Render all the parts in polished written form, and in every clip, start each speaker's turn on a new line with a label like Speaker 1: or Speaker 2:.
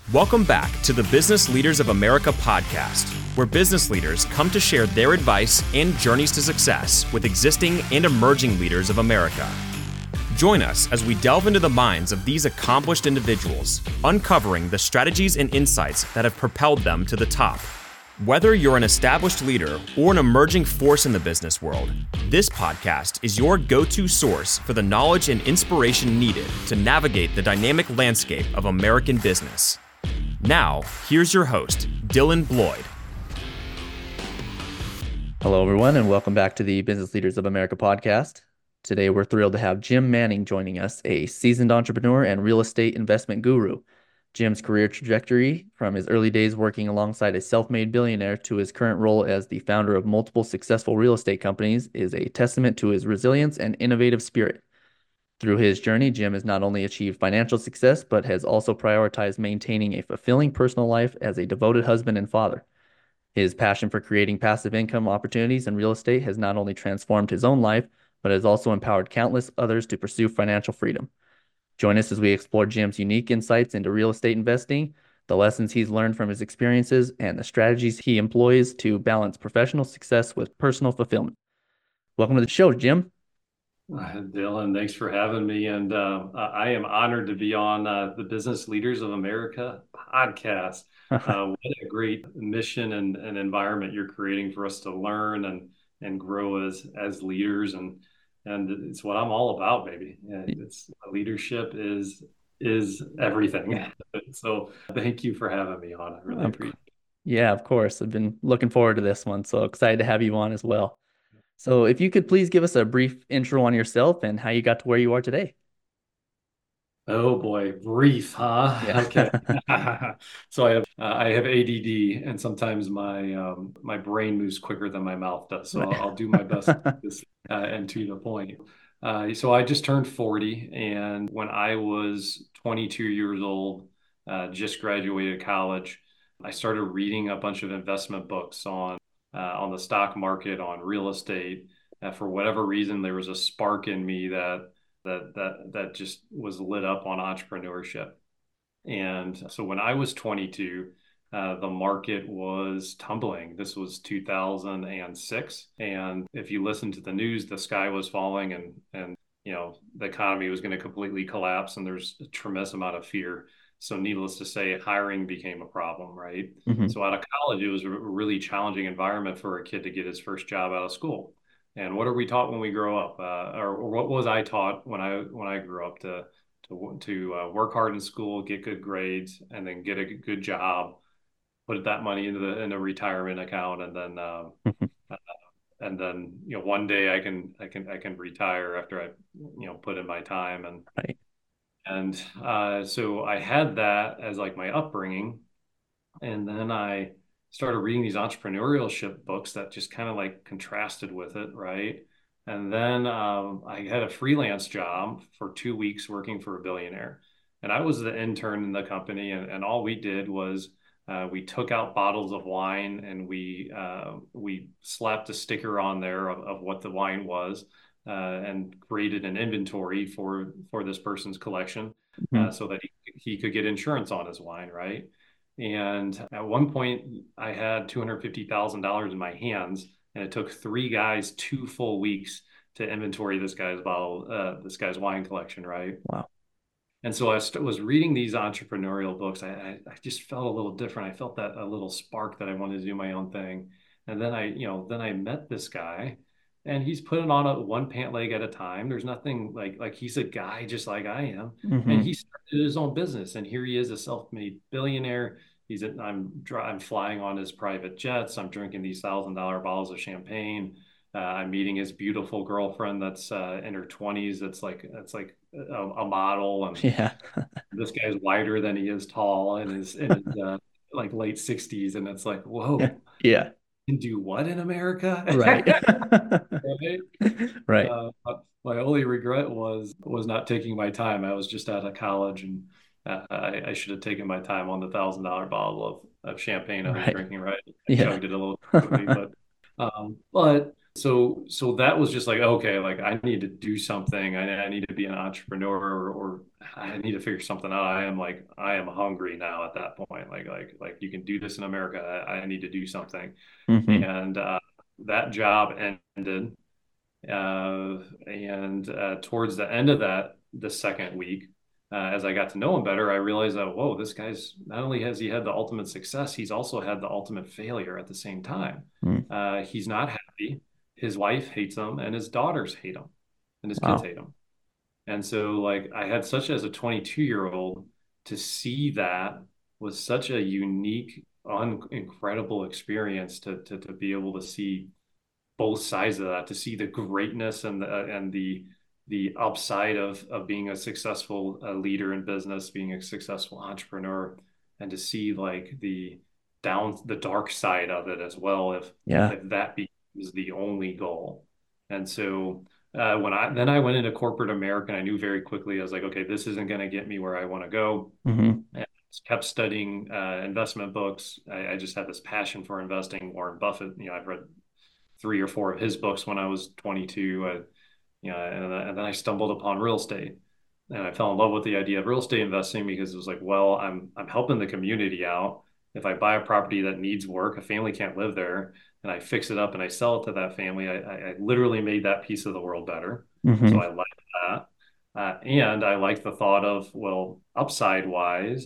Speaker 1: Welcome back to the Business Leaders of America podcast, where business leaders come to share their advice and journeys to success with existing and emerging leaders of America. Join us as we delve into the minds of these accomplished individuals, uncovering the strategies and insights that have propelled them to the top. Whether you're an established leader or an emerging force in the business world, this podcast is your go-to source for the knowledge and inspiration needed to navigate the dynamic landscape of American business. Now, here's your host, Dylan Bloyd.
Speaker 2: Hello, everyone, and welcome back to the Business Leaders of America podcast. Today, we're thrilled to have Jim Manning joining us, a seasoned entrepreneur and real estate investment guru. Jim's career trajectory, from his early days working alongside a self-made billionaire to his current role as the founder of multiple successful real estate companies, is a testament to his resilience and innovative spirit. Through his journey, Jim has not only achieved financial success, but has also prioritized maintaining a fulfilling personal life as a devoted husband and father. His passion for creating passive income opportunities in real estate has not only transformed his own life, but has also empowered countless others to pursue financial freedom. Join us as we explore Jim's unique insights into real estate investing, the lessons he's learned from his experiences, and the strategies he employs to balance professional success with personal fulfillment. Welcome to the show, Jim.
Speaker 3: Dylan, thanks for having me. And I am honored to be on the Business Leaders of America podcast. What a great mission and environment you're creating for us to learn and grow as leaders. And it's what I'm all about, baby. It's leadership is everything. So thank you for having me on. I really appreciate it.
Speaker 2: Yeah, of course. I've been looking forward to this one. So excited to have you on as well. So if you could please give us a brief intro on yourself and how you got to where you are today.
Speaker 3: Oh boy, brief, huh?
Speaker 2: Yeah.
Speaker 3: Okay. So I have ADD, and sometimes my brain moves quicker than my mouth does. So I'll do my best to keep this and to the point. So I just turned 40, and when I was 22 years old, just graduated college, I started reading a bunch of investment books on the stock market, on real estate. For whatever reason, there was a spark in me that just was lit up on entrepreneurship. And so when I was 22, the market was tumbling. This was 2006. And if you listen to the news, the sky was falling and the economy was going to completely collapse. And there's a tremendous amount of fear. So needless to say, hiring became a problem, right?
Speaker 2: Mm-hmm.
Speaker 3: So out of college, it was a really challenging environment for a kid to get his first job out of school. And what are we taught when we grow up, or what was I taught when I grew up to work hard in school, get good grades, and then get a good job, put that money in a retirement account, and then one day I can retire after I put in my time and.
Speaker 2: Right.
Speaker 3: And so I had that as like my upbringing. And then I started reading these entrepreneurship books that just kind of like contrasted with it, right? And then I had a freelance job for 2 weeks working for a billionaire. And I was the intern in the company. And all we did was we took out bottles of wine and we slapped a sticker on there of what the wine was. And created an inventory for this person's collection so that he could get insurance on his wine, right? And at one point, I had $250,000 in my hands, and it took 3 guys 2 full weeks to inventory this guy's wine collection, right?
Speaker 2: Wow.
Speaker 3: And so I was reading these entrepreneurial books. I just felt a little different. I felt that a little spark that I wanted to do my own thing. And then I met this guy. And he's putting on one pant leg at a time. There's nothing like he's a guy just like I am.
Speaker 2: Mm-hmm.
Speaker 3: And he started his own business. And here he is, a self-made billionaire. I'm flying on his private jets. I'm drinking these $1,000 bottles of champagne. I'm meeting his beautiful girlfriend that's in her 20s. That's like a model. And
Speaker 2: yeah.
Speaker 3: This guy's wider than he is tall, and is in his like late 60s. And it's like, whoa.
Speaker 2: Yeah.
Speaker 3: Can do what in America?
Speaker 2: Right. Right.
Speaker 3: My only regret was not taking my time. I was just out of college, and I should have taken my time on the $1,000 bottle of champagne I was drinking. Right, I chugged it a little quickly, but So that was just like, okay, like I need to do something. I need to be an entrepreneur, or I need to figure something out. I am hungry now at that point. Like you can do this in America. I need to do something.
Speaker 2: Hmm.
Speaker 3: And that job ended. And towards the end of that, the second week, as I got to know him better, I realized that, whoa, this guy's not only has he had the ultimate success, he's also had the ultimate failure at the same time.
Speaker 2: Mm.
Speaker 3: He's not happy. His wife hates him, and his daughters hate him, and his kids
Speaker 2: Wow.
Speaker 3: hate him. And so, like, I had such as a 22-year-old to see that was such a unique, incredible experience to be able to see both sides of that, to see the greatness and the upside of being a successful leader in business, being a successful entrepreneur, and to see like the dark side of it as well,
Speaker 2: Yeah.
Speaker 3: if that becomes the only goal. And so when I went into corporate America, and I knew very quickly, I was like, okay, this isn't going to get me where I want to go.
Speaker 2: Hmm.
Speaker 3: And kept studying investment books. I just had this passion for investing. Warren Buffett, I've read 3 or 4 of his books when I was 22. And then I stumbled upon real estate, and I fell in love with the idea of real estate investing because it was like, well, I'm helping the community out. If I buy a property that needs work, a family can't live there, and I fix it up and I sell it to that family, I literally made that piece of the world better. So
Speaker 2: Hmm.
Speaker 3: I like that. And I like the thought of, well, upside wise,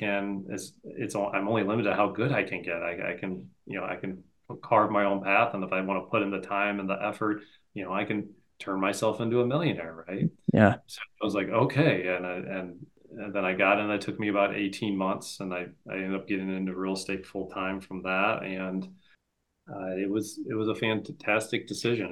Speaker 3: I'm only limited to how good I can get. I can, I can carve my own path. And if I want to put in the time and the effort, I can turn myself into a millionaire, right?
Speaker 2: Yeah.
Speaker 3: So I was like, okay. And then I got in, it took me about 18 months, and I ended up getting into real estate full time from that. And it was a fantastic decision.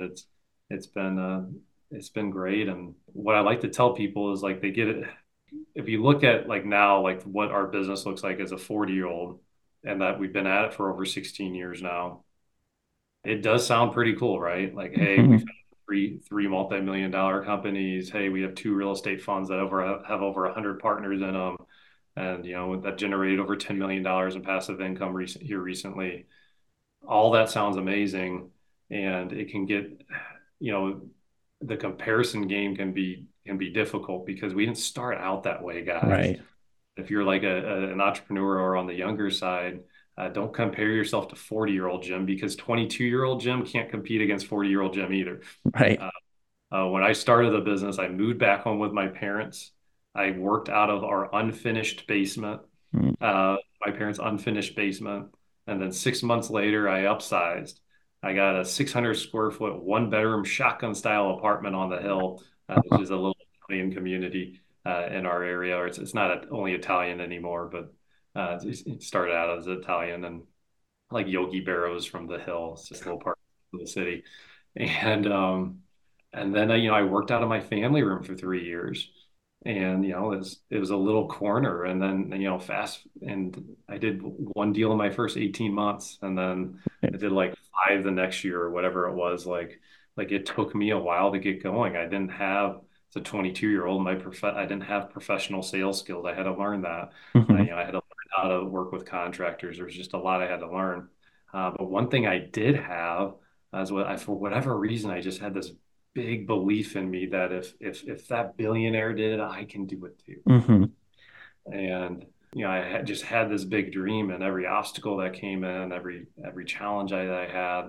Speaker 3: It's been great. And what I like to tell people is like they get it. If you look at like now, like what our business looks like as a 40-year-old, and that we've been at it for over 16 years now, it does sound pretty cool, right? Like, hey, we've
Speaker 2: Hmm.
Speaker 3: had three multi-million-dollar companies. Hey, we have 2 real estate funds that have over 100 partners in them, and that generated over $10 million in passive income here recently. All that sounds amazing, and it can get, you know, the comparison game can be difficult because we didn't start out that way, guys.
Speaker 2: Right.
Speaker 3: If you're like an entrepreneur or on the younger side, don't compare yourself to 40-year-old Jim, because 22-year-old Jim can't compete against 40-year-old Jim either.
Speaker 2: Right.
Speaker 3: Uh, when I started the business, I moved back home with my parents. I worked out of our unfinished basement,
Speaker 2: Mm.
Speaker 3: my parents' unfinished basement. And then 6 months later, I upsized. I got a 600 square foot, 1 bedroom shotgun style apartment on the hill, which is a little Italian community in our area. Or it's not only Italian anymore, but it started out as Italian, and like Yogi Berra's from the hill. It's just a little part of the city. And then I worked out of my family room for 3 years, and it was a little corner. And then fast, and I did one deal in my first 18 months, and then I did like 5 the next year or whatever it was. Like it took me a while to get going. I didn't have as a 22-year-old, I didn't have professional sales skills. I had to learn that.
Speaker 2: Hmm.
Speaker 3: I had to learn how to work with contractors. There was just a lot I had to learn. But one thing I did have is for whatever reason, I just had this big belief in me that if that billionaire did it, I can do it too.
Speaker 2: Hmm.
Speaker 3: And I had just had this big dream, and every obstacle that came in, every challenge I had,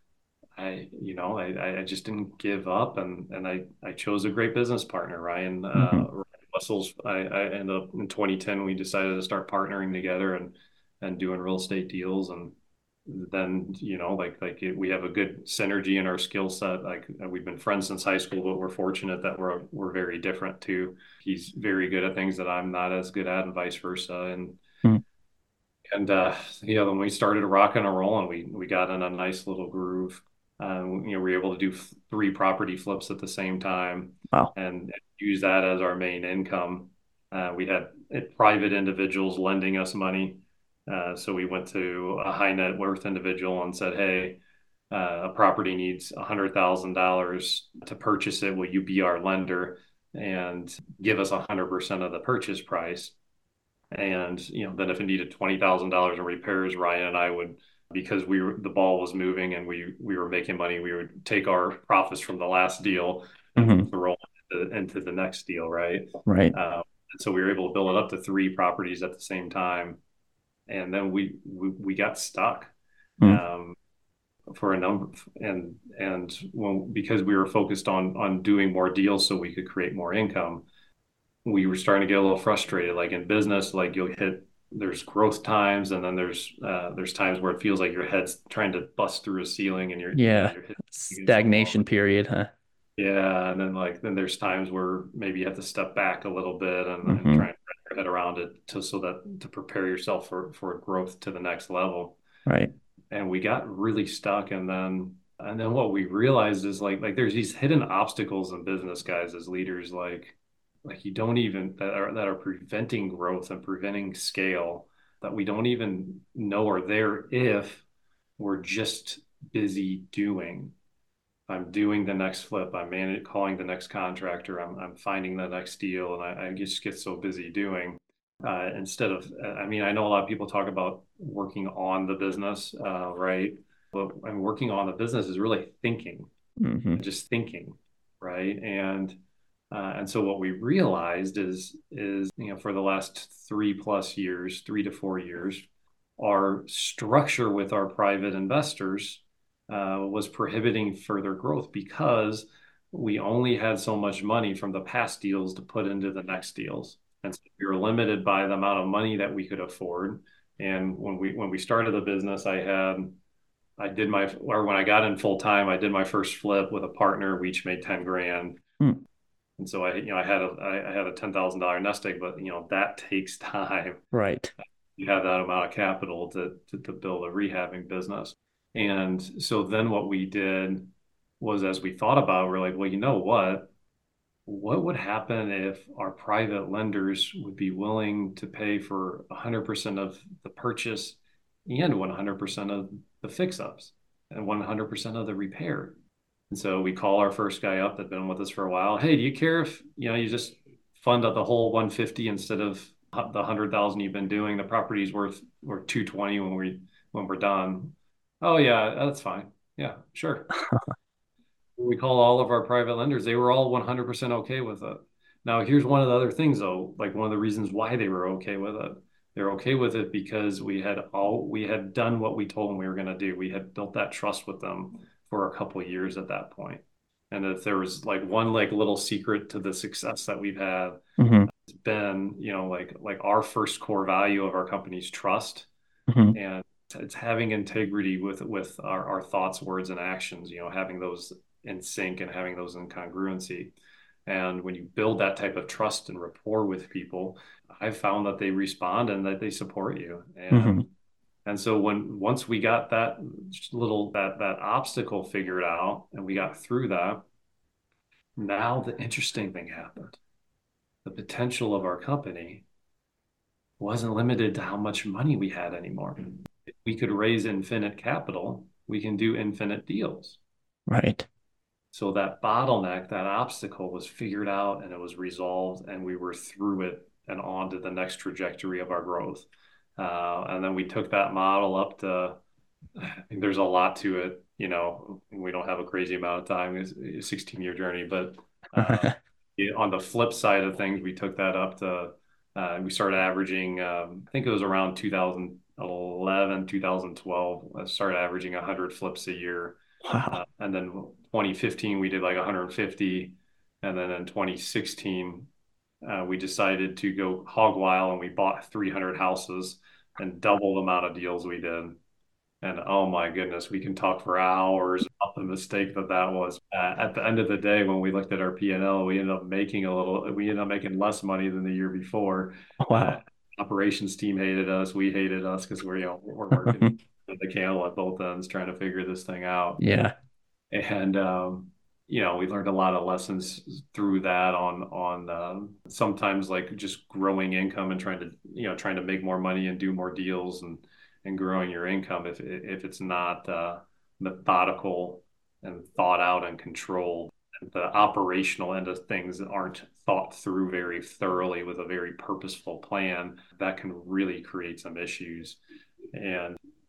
Speaker 3: I just didn't give up, and I chose a great business partner,
Speaker 2: Hmm.
Speaker 3: Ryan Wessels. I ended up in 2010, we decided to start partnering together and doing real estate deals. And then we have a good synergy in our skill set. Like we've been friends since high school, but we're fortunate that we're very different too. He's very good at things that I'm not as good at, and vice versa. Then we started rocking and rolling. We got in a nice little groove. We were able to do 3 property flips at the same time,
Speaker 2: Wow.
Speaker 3: and use that as our main income. We had private individuals lending us money. So we went to a high net worth individual and said, hey, a property needs $100,000 to purchase it. Will you be our lender and give us 100% of the purchase price? And then if it needed $20,000 in repairs, Ryan and I would because the ball was moving and we were making money. We would take our profits from the last deal and throw into the next deal, right?
Speaker 2: Right.
Speaker 3: And so we were able to build it up to 3 properties at the same time, and then we got stuck for a number, and because we were focused on doing more deals so we could create more income, we were starting to get a little frustrated. Like in business, like there's growth times, and then there's times where it feels like your head's trying to bust through a ceiling and you're hitting
Speaker 2: stagnation period, huh?
Speaker 3: Yeah, and then there's times where maybe you have to step back a little bit and try and wrap your head around it to prepare yourself for growth to the next level.
Speaker 2: Right.
Speaker 3: And we got really stuck, and then what we realized is like there's these hidden obstacles in business, guys, as leaders, like you don't even that are preventing growth and preventing scale, that we don't even know are there if we're just busy doing. I'm doing the next flip. I'm calling the next contractor. I'm finding the next deal, and I just get so busy doing instead of. I mean, I know a lot of people talk about working on the business, right? But working on the business is really thinking, just thinking, right? And so what we realized is for the last 3+ years, 3 to 4 years, our structure with our private investors was prohibiting further growth because we only had so much money from the past deals to put into the next deals. And so we were limited by the amount of money that we could afford. And when we started the business, when I got in full time, I did my first flip with a partner. We each made 10 grand. And so I had a $10,000 nest egg, but that takes time.
Speaker 2: Right.
Speaker 3: You have that amount of capital to build a rehabbing business. And so then what we did was, as we thought about it, we're like, well, you know what would happen if our private lenders would be willing to pay for 100% of the purchase and 100% of the fix-ups and 100% of the repair? And so we call our first guy up that'd been with us for a while. Hey, do you care if you just fund out the whole 150 instead of the 100,000 you've been doing? The property's worth 220 when we're done. Oh yeah, that's fine. Yeah, sure. We called all of our private lenders. They were all 100% okay with it. Now, here's one of the other things, though, like one of the reasons why they were okay with it. They're okay with it because we had done what we told them we were going to do. We had built that trust with them for a couple of years at that point. And if there was like one little secret to the success that we've had, it's been, like our first core value of our company's trust. And it's having integrity with our thoughts, words, and actions, having those in sync and having those in congruency. And when you build that type of trust and rapport with people, I've found that they respond and that they support you. And so once we got that obstacle figured out and we got through that, now the interesting thing happened. The potential of our company wasn't limited to how much money we had anymore. If we could raise infinite capital, we can do infinite deals.
Speaker 2: Right.
Speaker 3: So that bottleneck, that obstacle was figured out and it was resolved, and we were through it and on to the next trajectory of our growth. And then we took that model up to, I think there's a lot to it. We don't have a crazy amount of time. It's a 16-year journey, but on the flip side of things, we took that up to, we started averaging, I think it was around 2011, 2012, I started averaging 100 flips a year.
Speaker 2: Wow.
Speaker 3: And then 2015, we did like 150. And then in 2016, we decided to go hog wild, and we bought 300 houses and double the amount of deals we did. And oh my goodness, we can talk for hours about the mistake that was. At the end of the day, when we looked at our P&L, we ended up making less money than the year before.
Speaker 2: Wow.
Speaker 3: Operations team hated us. We hated us because we're working the candle at both ends trying to figure this thing out.
Speaker 2: Yeah.
Speaker 3: And we learned a lot of lessons through that on sometimes like just growing income and trying to make more money and do more deals and growing your income if it's not methodical and thought out and controlled. The operational end of things aren't thought through very thoroughly with a very purposeful plan. That can really create some issues. And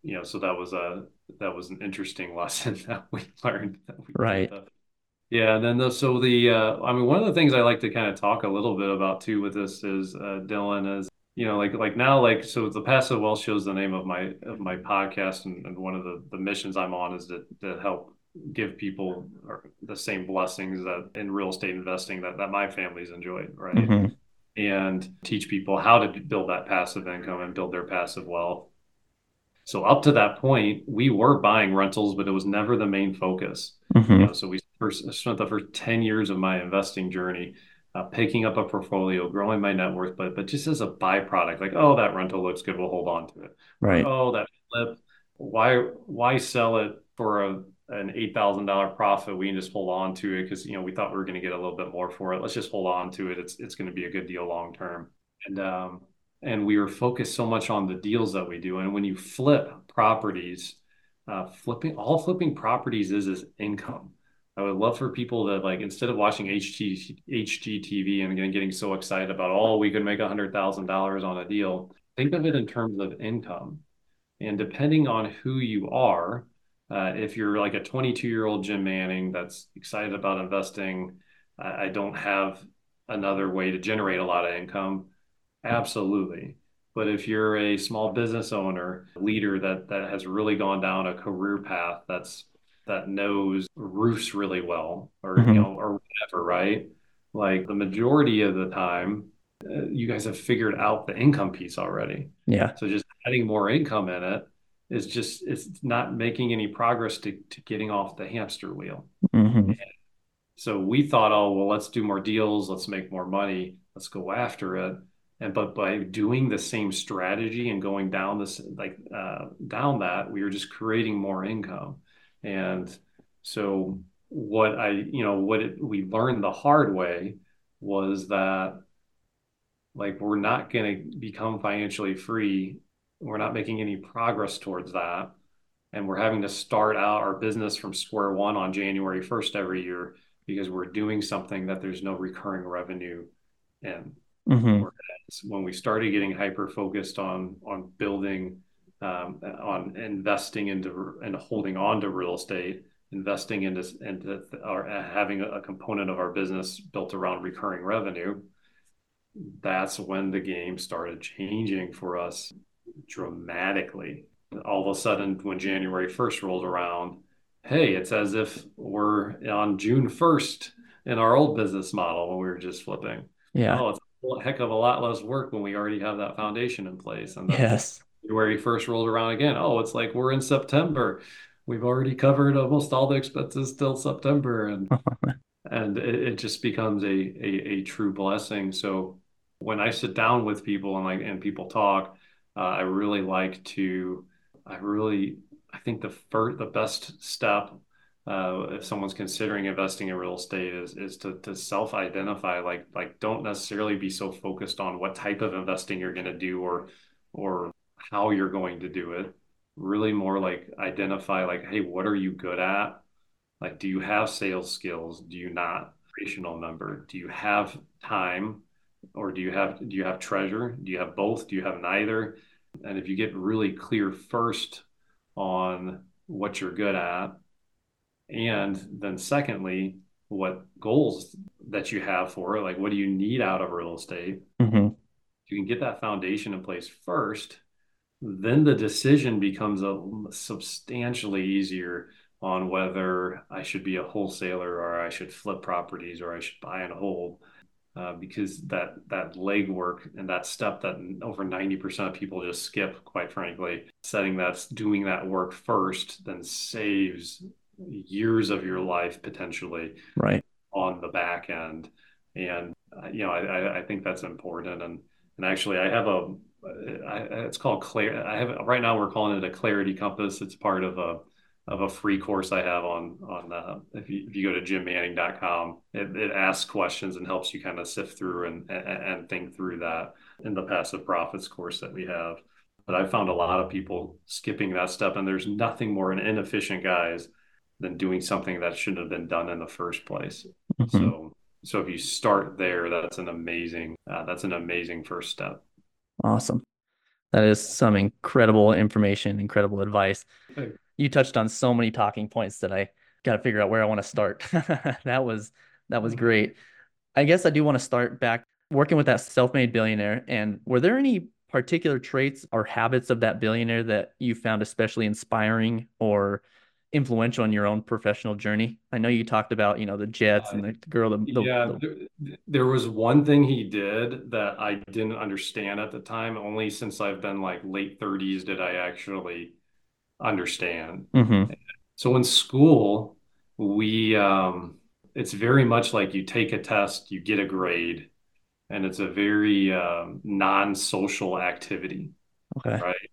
Speaker 3: so that was an interesting lesson that we learned that we
Speaker 2: Right.
Speaker 3: yeah. And then I mean, one of the things I like to kind of talk a little bit about too with this is, Dylan, is, like now, like, so the Passive Wealth Show is the name of my podcast. And one of the missions I'm on is to help give people the same blessings that in real estate investing that my family's enjoyed, right?
Speaker 2: Mm-hmm.
Speaker 3: And teach people how to build that passive income and build their passive wealth. So up to that point, we were buying rentals, but it was never the main focus.
Speaker 2: Mm-hmm.
Speaker 3: So we first spent the first 10 years of my investing journey picking up a portfolio, growing my net worth, but just as a byproduct, like, oh, that rental looks good, we'll hold on to it. Or,
Speaker 2: Right.
Speaker 3: oh, that flip, why sell it for an $8,000 profit? We can just hold on to it because we thought we were going to get a little bit more for it. Let's just hold on to it. It's going to be a good deal long term. And we were focused so much on the deals that we do. And when you flip properties, flipping properties is income. I would love for people to, like, instead of watching HGTV and getting so excited about, oh, we could make $100,000 on a deal, think of it in terms of income. And depending on who you are, if you're like a 22-year-old Jim Manning that's excited about investing, I don't have another way to generate a lot of income. Absolutely. But if you're a small business owner, leader that has really gone down a career path that knows roofs really well, or
Speaker 2: Mm-hmm.
Speaker 3: or whatever, right? Like the majority of the time, you guys have figured out the income piece already.
Speaker 2: Yeah.
Speaker 3: So just adding more income in it it's not making any progress to getting off the hamster wheel.
Speaker 2: Mm-hmm.
Speaker 3: So we thought, oh, well, let's do more deals, let's make more money, let's go after it. But by doing the same strategy and going down down that, we were just creating more income. And so we learned the hard way was that, like, we're not going to become financially free. We're not making any progress towards that. And we're having to start out our business from square one on January 1st every year because we're doing something that there's no recurring revenue in.
Speaker 2: Mm-hmm.
Speaker 3: Whereas when we started getting hyper focused on building, on investing into and holding on to real estate, investing into or having a component of our business built around recurring revenue, that's when the game started changing for us dramatically. All of a sudden, when January 1st rolled around, hey, it's as if we're on June 1st in our old business model when we were just flipping.
Speaker 2: Yeah.
Speaker 3: Oh, it's a heck of a lot less work when we already have that foundation in place. And then
Speaker 2: Yes.
Speaker 3: January 1st rolled around again. Oh, it's like we're in September. We've already covered almost all the expenses till September. And it just becomes a true blessing. So when I sit down with people and people talk, I really like to, I think the best step, if someone's considering investing in real estate is to self-identify, like don't necessarily be so focused on what type of investing you're going to do or how you're going to do it. Really more like identify, like, hey, what are you good at? Like, do you have sales skills? Do you not? Operational number. Do you have time, or do you have treasure? Do you have both? Do you have neither? And if you get really clear first on what you're good at, and then secondly, what goals that you have for it, like what do you need out of real estate?
Speaker 2: Mm-hmm.
Speaker 3: You can get that foundation in place first, then the decision becomes substantially easier on whether I should be a wholesaler or I should flip properties or I should buy and hold. Because that legwork and that step that over 90% of people just skip, quite frankly, doing that work first, then saves years of your life potentially
Speaker 2: Right.
Speaker 3: on the back end. And I think that's important. And actually, it's called right now we're calling it a Clarity Compass. It's part of a free course I have on if you go to jimmanning.com, it asks questions and helps you kind of sift through and think through that in the Passive Profits course that we have. But I found a lot of people skipping that step, and there's nothing more inefficient, guys, than doing something that shouldn't have been done in the first place.
Speaker 2: Mm-hmm.
Speaker 3: So if you start there, that's an amazing first step.
Speaker 2: Awesome. That is some incredible information, incredible advice. You touched on so many talking points that I got to figure out where I want to start. That was great. I guess I do want to start back working with that self-made billionaire. And were there any particular traits or habits of that billionaire that you found especially inspiring or influential in your own professional journey? I know you talked about, the jets
Speaker 3: Uh,
Speaker 2: and the girl,
Speaker 3: yeah, there was one thing he did that I didn't understand at the time. Only since I've been like late 30s did I actually understand.
Speaker 2: Mm-hmm.
Speaker 3: So in school, we it's very much like you take a test, you get a grade, and it's a very non-social activity,
Speaker 2: Okay.
Speaker 3: right?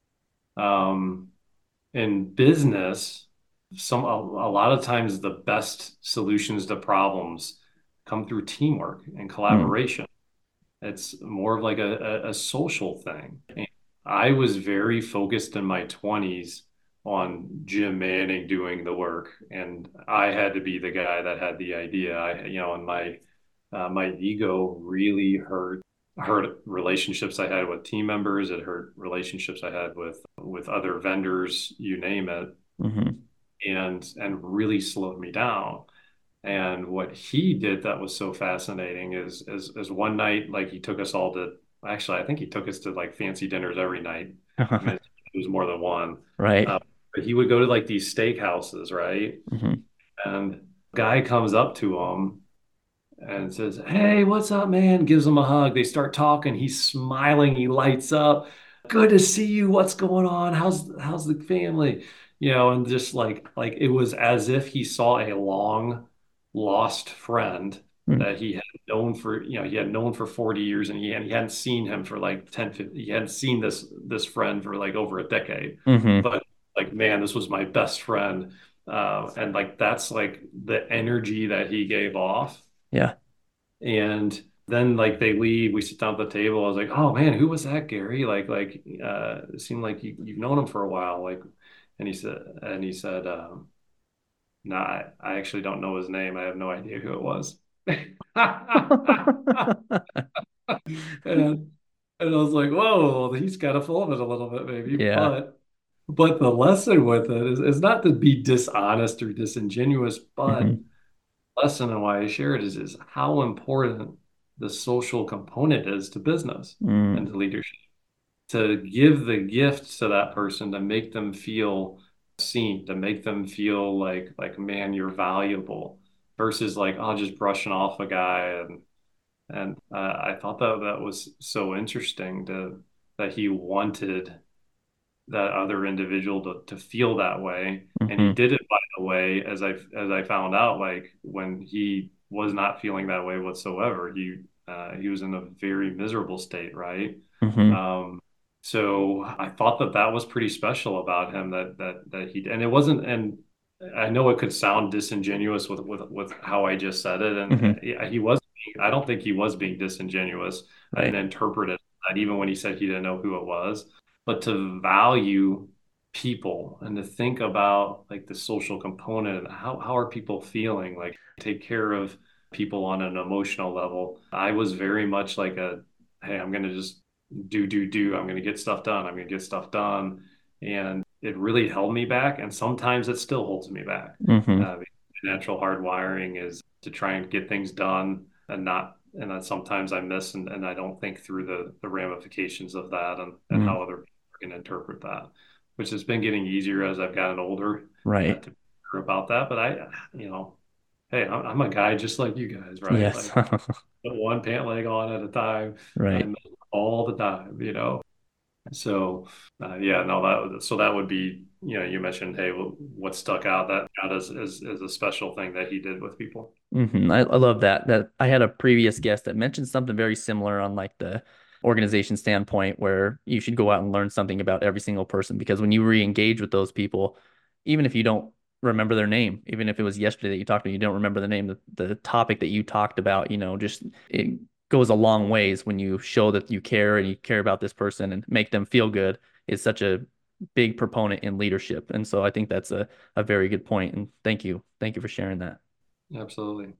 Speaker 3: Um, in business, a lot of times the best solutions to problems come through teamwork and
Speaker 2: Mm.
Speaker 3: collaboration. It's more of like a social thing. And I was very focused in my 20s on Jim Manning doing the work, and I had to be the guy that had the idea. And my ego really hurt relationships I had with team members. It hurt relationships I had with other vendors, you name it,
Speaker 2: Mm-hmm.
Speaker 3: and really slowed me down. And what he did that was so fascinating is one night, like he took us all to, actually, I think he took us to like fancy dinners every night. I mean, it was more than one.
Speaker 2: Right.
Speaker 3: But he would go to like these steakhouses, right?
Speaker 2: Mm-hmm.
Speaker 3: And guy comes up to him and says, "Hey, what's up, man?" Gives him a hug. They start talking. He's smiling. He lights up. "Good to see you. What's going on? How's the family?" And just like it was as if he saw a long lost friend
Speaker 2: Mm-hmm.
Speaker 3: that he had known for 40 years, and he hadn't seen him for like 10, 15, he hadn't seen this friend for like over a decade.
Speaker 2: Mm-hmm.
Speaker 3: But like, man, this was my best friend. And like that's like the energy that he gave off.
Speaker 2: Yeah.
Speaker 3: And then like they leave, we sit down at the table. I was like, "Oh man, who was that, Gary?" It seemed like you've known him for a while. And he said, "No, I actually don't know his name. I have no idea who it was." And and I was like, "Whoa, he's got a full of it a little bit, maybe."
Speaker 2: Yeah.
Speaker 3: But the lesson with it is not to be dishonest or disingenuous, but
Speaker 2: Mm-hmm.
Speaker 3: lesson and why I share it is how important the social component is to business and
Speaker 2: Mm.
Speaker 3: to leadership. To give the gift to that person to make them feel seen, to make them feel like man, you're valuable, versus like, oh, just brushing off a guy. And I thought that was so interesting that he wanted that other individual to feel that way. And he
Speaker 2: Mm-hmm.
Speaker 3: did it, by the way, as I found out, like when he was not feeling that way whatsoever, he was in a very miserable state, right?
Speaker 2: Mm-hmm.
Speaker 3: Um, so I thought that was pretty special about him, that he, and it wasn't, and I know it could sound disingenuous with how I just said it, and
Speaker 2: Mm-hmm.
Speaker 3: he was. I don't think he was being disingenuous. I didn't
Speaker 2: Right.
Speaker 3: interpret it that, even when he said he didn't know who it was, but to value people and to think about like the social component and how are people feeling, like take care of people on an emotional level. I was very much like hey, I'm going to just do. I'm going to get stuff done. I'm going to get stuff done. And it really held me back. And sometimes it still holds me back.
Speaker 2: Mm-hmm.
Speaker 3: Natural hardwiring is to try and get things done and then sometimes I miss, and I don't think through the ramifications of that, and
Speaker 2: Mm.
Speaker 3: how other people can interpret that, which has been getting easier as I've gotten older,
Speaker 2: Right.
Speaker 3: to be sure about that. But you know, hey, I'm a guy just like you guys, right?
Speaker 2: Yes.
Speaker 3: Like put one pant leg on at a time. I
Speaker 2: Right.
Speaker 3: miss all the time. So, yeah, no, that would be, you mentioned, hey, what stuck out, that is a special thing that he did with people.
Speaker 2: I love that. That I had a previous guest that mentioned something very similar on like the organization standpoint where you should go out and learn something about every single person because when you re-engage with those people, even if you don't remember their name, even if it was yesterday that you talked to, you don't remember the name, the topic that you talked about, just it goes a long ways when you show that you care and you care about this person and make them feel good is such a big proponent in leadership. And so I think that's a very good point. And thank you. Thank you for sharing that.
Speaker 3: Absolutely.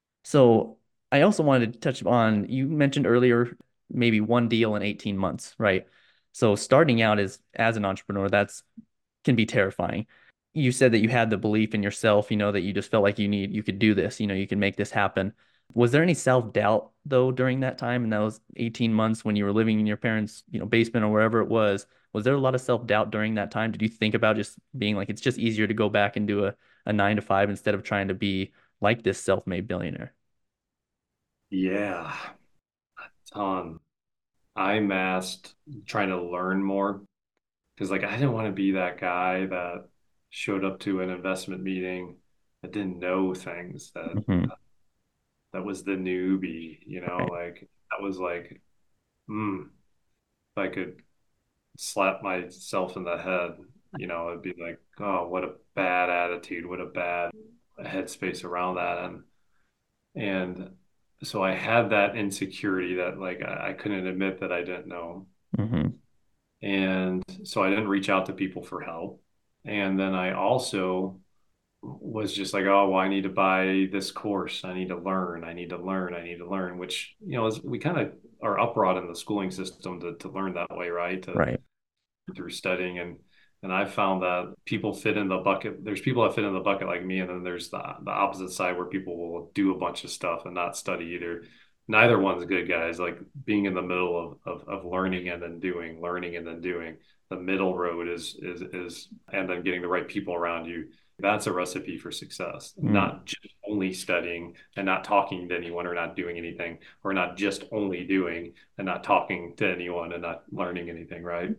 Speaker 2: So I also wanted to touch on, you mentioned earlier, maybe one deal in 18 months, right? So starting out as an entrepreneur, that's can be terrifying. You said that you had the belief in yourself, that you just felt like you could do this, you could make this happen. Was there any self-doubt though during that time in those 18 months when you were living in your parents', basement or wherever it was? Was there a lot of self-doubt during that time? Did you think about just being like, it's just easier to go back and do a 9 to 5 instead of trying to be like this self-made billionaire?
Speaker 3: Yeah, ton. I masked trying to learn more because like I didn't want to be that guy that showed up to an investment meeting that didn't know things
Speaker 2: Hmm.
Speaker 3: that was the newbie,
Speaker 2: Right.
Speaker 3: like that was like, if I could slap myself in the head, it'd be like, oh, what a bad attitude, what a bad headspace around that. And so I had that insecurity that like I couldn't admit that I didn't know.
Speaker 2: Hmm.
Speaker 3: And so I didn't reach out to people for help. And then I also was just like, oh, well, I need to buy this course. I need to learn. I need to learn. I need to learn, which, is we kind of are upbrought in the schooling system to learn that way, right?
Speaker 2: Right.
Speaker 3: Through studying. And I've found that people fit in the bucket. There's people that fit in the bucket like me, and then there's the opposite side where people will do a bunch of stuff and not study either. Neither one's good, guys. Like being in the middle of learning and then doing, learning and then doing. The middle road is and then getting the right people around you. That's a recipe for success.
Speaker 2: Mm-hmm.
Speaker 3: Not just only studying and not talking to anyone or not doing anything, or not just only doing and not talking to anyone and not learning anything, right?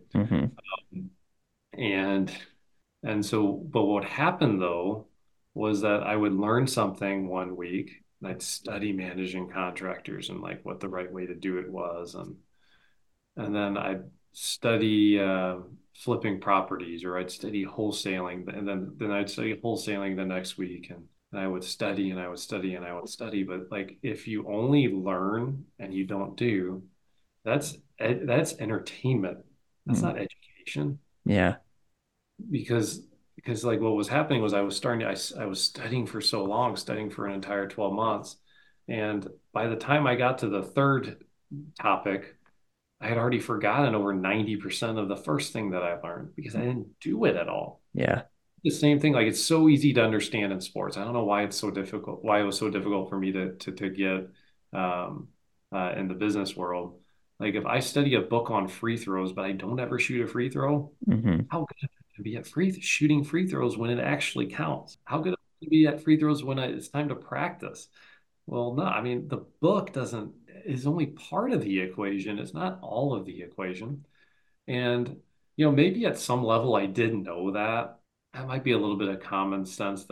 Speaker 3: And but what happened though was that I would learn something one week and I'd study managing contractors and like what the right way to do it was. And then I'd study flipping properties, or I'd study wholesaling. And then I'd study wholesaling the next week. And I would study and I would study and I would study. But like if you only learn and you don't do, that's entertainment. That's
Speaker 2: Mm-hmm.
Speaker 3: not education.
Speaker 2: Yeah.
Speaker 3: because like what was happening was I was studying for so long, studying for an entire 12 months. And by the time I got to the third topic, I had already forgotten over 90% of the first thing that I learned because I didn't do it at all.
Speaker 2: Yeah.
Speaker 3: The same thing, like it's so easy to understand in sports. I don't know why it's so difficult, why it was so difficult for me to get um, in the business world. Like if I study a book on free throws, but I don't ever shoot a free throw,
Speaker 2: Hmm.
Speaker 3: how good to be at shooting free throws when it actually counts? How good to be at free throws when it's time to practice? Well, no, I mean the book doesn't is only part of the equation. It's not all of the equation. And maybe at some level I did know that. That might be a little bit of common sense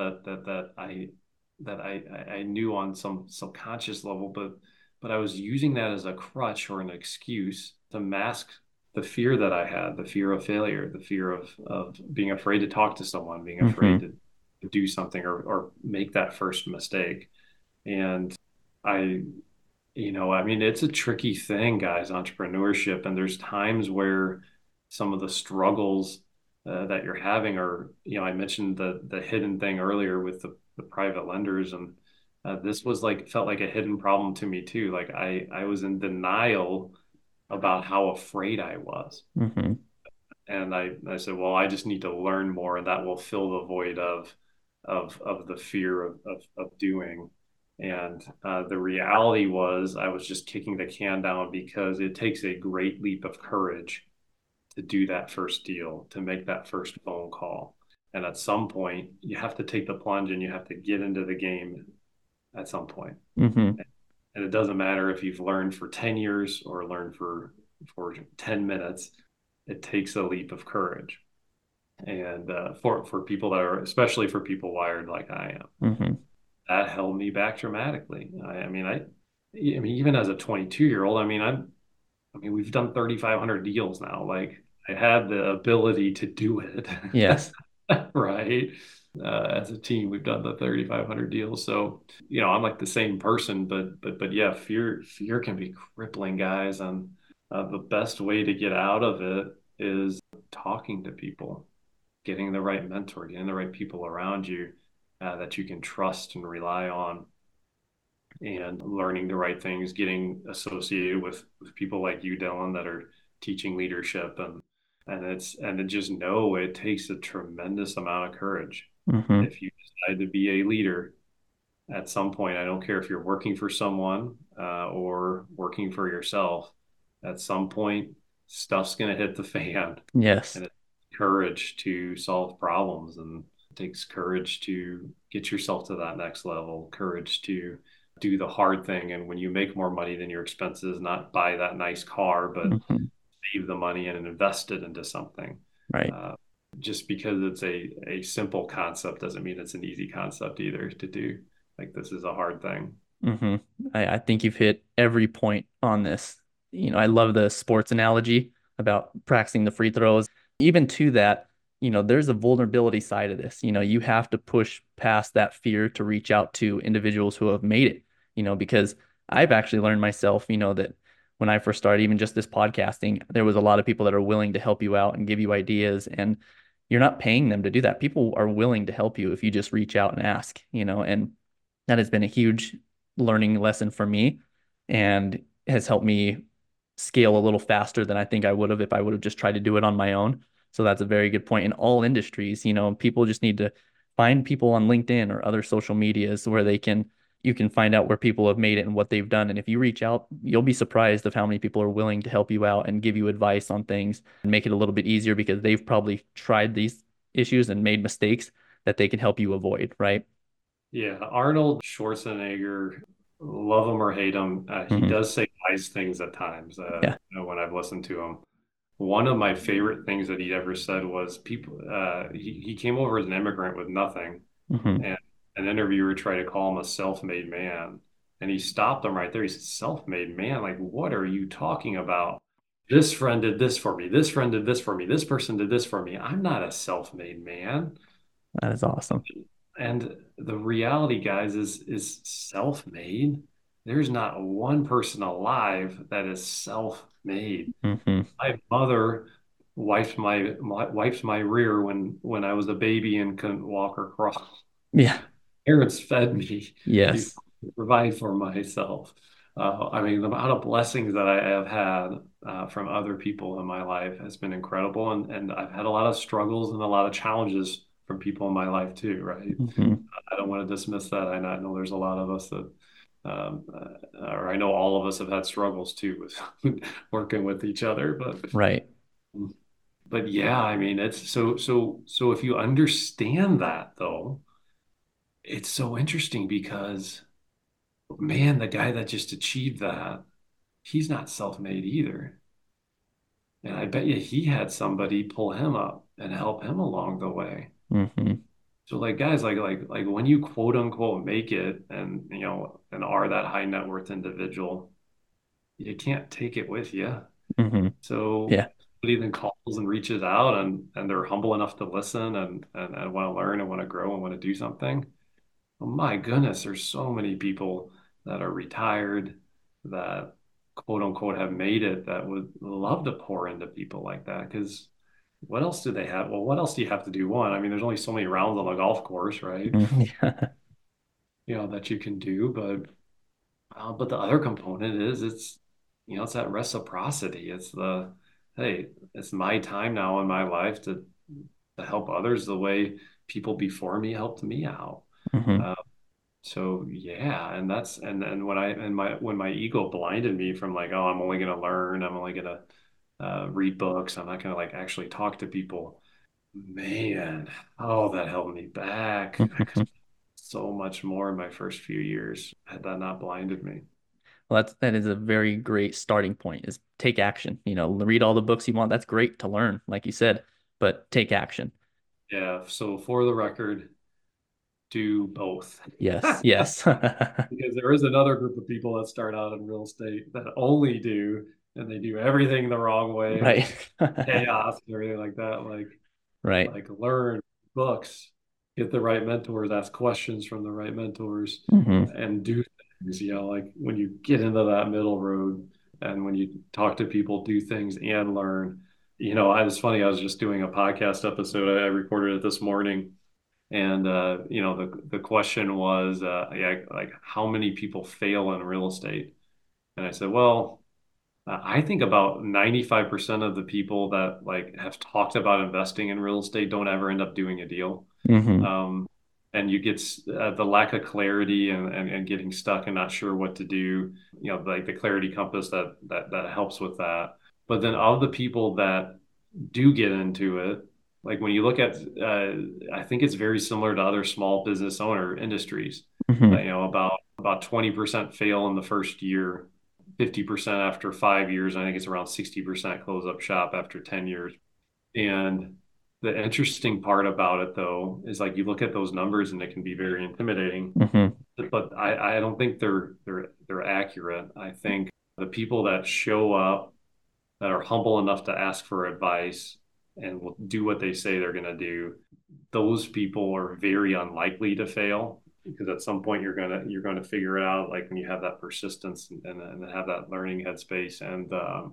Speaker 3: that I knew on some subconscious level, but I was using that as a crutch or an excuse to mask the fear that I had, the fear of failure, the fear of being afraid to talk to someone, being afraid
Speaker 2: Hmm.
Speaker 3: to do something or make that first mistake. And I, I mean, it's a tricky thing, guys, entrepreneurship. And there's times where some of the struggles that you're having are, I mentioned the hidden thing earlier with the private lenders, and this was like felt like a hidden problem to me too. Like I was in denial about how afraid I was.
Speaker 2: Hmm.
Speaker 3: And I said, well, I just need to learn more, and that will fill the void of the fear of doing. And the reality was, I was just kicking the can down because it takes a great leap of courage to do that first deal, to make that first phone call. And at some point, you have to take the plunge and you have to get into the game at some point.
Speaker 2: Hmm.
Speaker 3: And it doesn't matter if you've learned for 10 years or learned for 10 minutes, it takes a leap of courage. And for people that are, especially for people wired like I am,
Speaker 2: Hmm.
Speaker 3: that held me back dramatically. I mean, even as a 22-year-old, I mean, we've done 3,500 deals now. Like I had the ability to do it,
Speaker 2: Yes.
Speaker 3: right? As a team, we've done the 3,500 deals. So, I'm like the same person, but yeah, fear can be crippling, guys. And the best way to get out of it is talking to people, getting the right mentor, getting the right people around you that you can trust and rely on, and learning the right things, getting associated with people like you, Dylan, that are teaching leadership, and just know it takes a tremendous amount of courage.
Speaker 2: Mm-hmm.
Speaker 3: If you decide to be a leader at some point, I don't care if you're working for someone or working for yourself, at some point, stuff's going to hit the fan.
Speaker 2: Yes.
Speaker 3: And it takes courage to solve problems, and it takes courage to get yourself to that next level, courage to do the hard thing. And when you make more money than your expenses, not buy that nice car, but
Speaker 2: Mm-hmm.
Speaker 3: save the money and invest it into something.
Speaker 2: Right.
Speaker 3: Uh, just because it's a simple concept doesn't mean it's an easy concept either to do. Like, this is a hard thing.
Speaker 2: Mm-hmm. I think you've hit every point on this. I love the sports analogy about practicing the free throws. Even to that, there's a vulnerability side of this. You have to push past that fear to reach out to individuals who have made it, because I've actually learned myself, that when I first started, even just this podcasting, there was a lot of people that are willing to help you out and give you ideas, and you're not paying them to do that. People are willing to help you if you just reach out and ask, and that has been a huge learning lesson for me and has helped me scale a little faster than I think I would have if I would have just tried to do it on my own. So that's a very good point. In all industries, people just need to find people on LinkedIn or other social medias where you can find out where people have made it and what they've done. And if you reach out, you'll be surprised of how many people are willing to help you out and give you advice on things and make it a little bit easier because they've probably tried these issues and made mistakes that they can help you avoid, right?
Speaker 3: Yeah, Arnold Schwarzenegger, love him or hate him, he
Speaker 2: Hmm.
Speaker 3: does say wise things at times.
Speaker 2: Yeah.
Speaker 3: When I've listened to him, one of my favorite things that he ever said was people. He came over as an immigrant with nothing,
Speaker 2: Hmm.
Speaker 3: and an interviewer tried to call him a self-made man, and he stopped him right there. He said, "Self-made man? Like, what are you talking about? This friend did this for me. This friend did this for me. This person did this for me. I'm not a self-made man."
Speaker 2: That is awesome.
Speaker 3: And the reality, guys, is self-made. There's not one person alive that is self-made.
Speaker 2: Hmm.
Speaker 3: My mother wiped my rear when I was a baby and couldn't walk or crawl.
Speaker 2: Yeah.
Speaker 3: Parents fed me to
Speaker 2: Yes.
Speaker 3: provide for myself. I mean, the amount of blessings that I have had from other people in my life has been incredible, and I've had a lot of struggles and a lot of challenges from people in my life too, right?
Speaker 2: Hmm.
Speaker 3: I don't want to dismiss that. I know there's a lot of us that, or I know all of us have had struggles too with working with each other,
Speaker 2: Right.
Speaker 3: but yeah, I mean, it's so if you understand that though, it's so interesting because man, the guy that just achieved that, he's not self-made either. And I bet you he had somebody pull him up and help him along the way.
Speaker 2: Hmm.
Speaker 3: So like guys, like when you quote unquote make it and and are that high net worth individual, you can't take it with you.
Speaker 2: Hmm.
Speaker 3: So
Speaker 2: Yeah.
Speaker 3: somebody then calls and reaches out and they're humble enough to listen and want to learn and want to grow and want to do something. Oh my goodness, there's so many people that are retired that quote unquote have made it that would love to pour into people like that. Because what else do they have? Well, what else do you have to do? One, I mean, there's only so many rounds on the golf course, right?
Speaker 2: Mhm. Yeah.
Speaker 3: That you can do. But the other component is it's that reciprocity. It's the, hey, it's my time now in my life to help others the way people before me helped me out.
Speaker 2: Hmm.
Speaker 3: Uh, So yeah, and and when my ego blinded me from like, oh, I'm only gonna learn, I'm only gonna read books, I'm not gonna like actually talk to people. Man, oh, that held me back. I could so much more in my first few years had that not blinded me.
Speaker 2: Well, that is a very great starting point is take action. Read all the books you want. That's great to learn, like you said, but take action.
Speaker 3: Yeah, so for the record, do both.
Speaker 2: Yes. Yes.
Speaker 3: Because there is another group of people that start out in real estate that only do, and they do everything the wrong way, and
Speaker 2: Right.
Speaker 3: it's chaos and everything like that.
Speaker 2: Right.
Speaker 3: Like learn books, get the right mentors, ask questions from the right mentors,
Speaker 2: Hmm.
Speaker 3: and do things. Like when you get into that middle road, and when you talk to people, do things and learn. I was funny. I was just doing a podcast episode. I recorded it this morning, and the question was, yeah, like how many people fail in real estate? And I said, well, I think about 95% of the people that like have talked about investing in real estate don't ever end up doing a deal.
Speaker 2: Hmm.
Speaker 3: Um, and you get the lack of clarity and getting stuck and not sure what to do, like the clarity compass that helps with that. But then of the people that do get into it, like when you look at, I think it's very similar to other small business owner industries.
Speaker 2: Hmm.
Speaker 3: About 20% fail in the first year, 50% after 5 years. I think it's around 60% close up shop after 10 years. And the interesting part about it, though, is like you look at those numbers and it can be very intimidating.
Speaker 2: Hmm.
Speaker 3: But I don't think they're accurate. I think the people that show up that are humble enough to ask for advice and will do what they say they're going to do, those people are very unlikely to fail because at some point you're going to figure it out. Like when you have that persistence and have that learning headspace, and